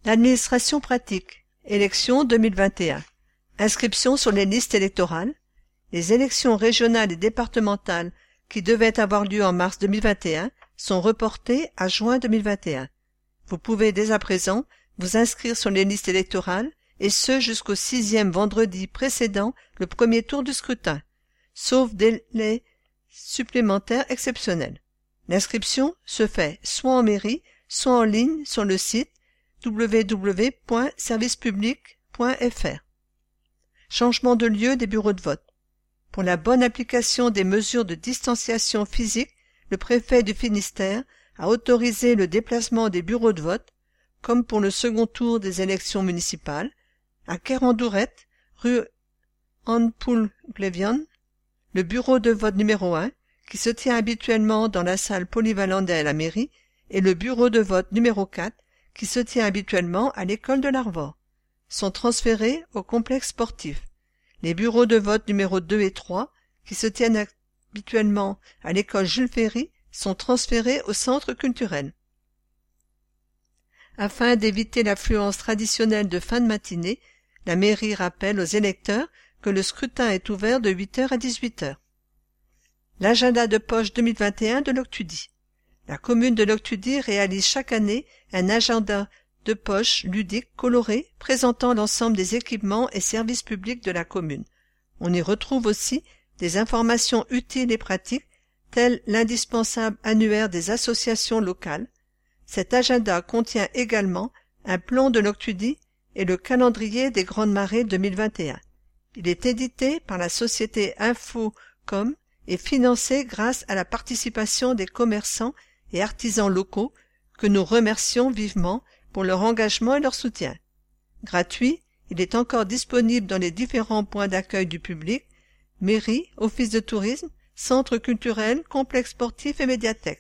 L'administration pratique. Élections 2021. Inscription sur les listes électorales. Les élections régionales et départementales qui devaient avoir lieu en mars 2021 sont reportées à juin 2021. Vous pouvez dès à présent vous inscrire sur les listes électorales et ce jusqu'au 6e vendredi précédent le premier tour du scrutin, sauf délai supplémentaire exceptionnel. L'inscription se fait soit en mairie, soit en ligne sur le site www.servicepublic.fr. Changement de lieu des bureaux de vote. Pour la bonne application des mesures de distanciation physique, le préfet du Finistère a autorisé le déplacement des bureaux de vote, comme pour le second tour des élections municipales, à Kerendouret, rue Anpoul-Glevion, le bureau de vote numéro 1, qui se tient habituellement dans la salle polyvalente de la mairie, et le bureau de vote numéro 4, qui se tient habituellement à l'école de l'Arvor, sont transférés au complexe sportif. Les bureaux de vote numéro 2 et 3, qui se tiennent habituellement à l'école Jules Ferry, sont transférés au centre culturel. Afin d'éviter l'affluence traditionnelle de fin de matinée, la mairie rappelle aux électeurs que le scrutin est ouvert de 8h à 18h. L'agenda de poche 2021 de l'Octudie. La commune de l'Octudie réalise chaque année un agenda de poche ludique coloré présentant l'ensemble des équipements et services publics de la commune. On y retrouve aussi des informations utiles et pratiques telles l'indispensable annuaire des associations locales. Cet agenda contient également un plan de l'Octudie et le calendrier des Grandes Marées 2021. Il est édité par la société Infocom et financé grâce à la participation des commerçants et artisans locaux que nous remercions vivement pour leur engagement et leur soutien. Gratuit, il est encore disponible dans les différents points d'accueil du public, mairie, office de tourisme, centre culturel, complexe sportif et médiathèque.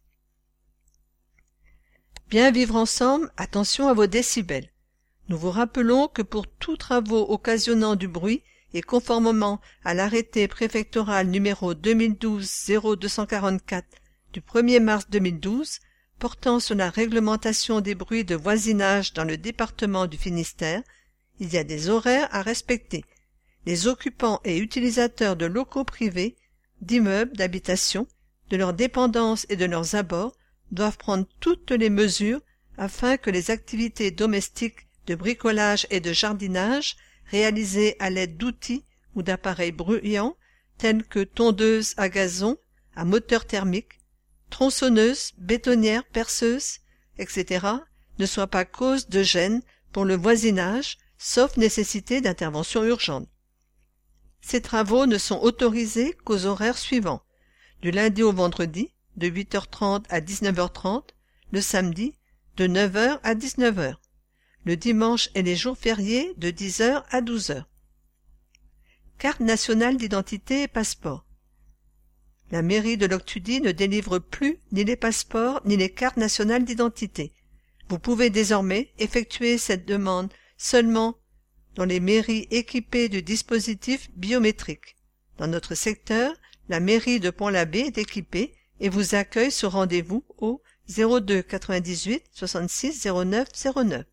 Bien vivre ensemble, attention à vos décibels. Nous vous rappelons que pour tous travaux occasionnant du bruit et conformément à l'arrêté préfectoral numéro 2012-0244 du 1er mars 2012 portant sur la réglementation des bruits de voisinage dans le département du Finistère, il y a des horaires à respecter. Les occupants et utilisateurs de locaux privés, d'immeubles d'habitation, de leurs dépendances et de leurs abords doivent prendre toutes les mesures afin que les activités domestiques de bricolage et de jardinage réalisées à l'aide d'outils ou d'appareils bruyants tels que tondeuses à gazon, à moteur thermique, tronçonneuses, bétonnières, perceuses, etc. ne soient pas cause de gêne pour le voisinage, sauf nécessité d'intervention urgente. Ces travaux ne sont autorisés qu'aux horaires suivants: du lundi au vendredi, de 8h30 à 19h30, le samedi, de 9h à 19h, le dimanche et les jours fériés, de 10h à 12h. Carte nationale d'identité et passeport. La mairie de l'Octudie ne délivre plus ni les passeports ni les cartes nationales d'identité. Vous pouvez désormais effectuer cette demande seulement dans les mairies équipées du dispositif biométrique. Dans notre secteur, la mairie de Pont-l'Abbé est équipée et vous accueille sur rendez-vous au 02 98 66 09 09.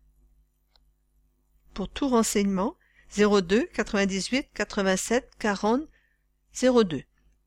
Pour tout renseignement, 02 98 87 40 02.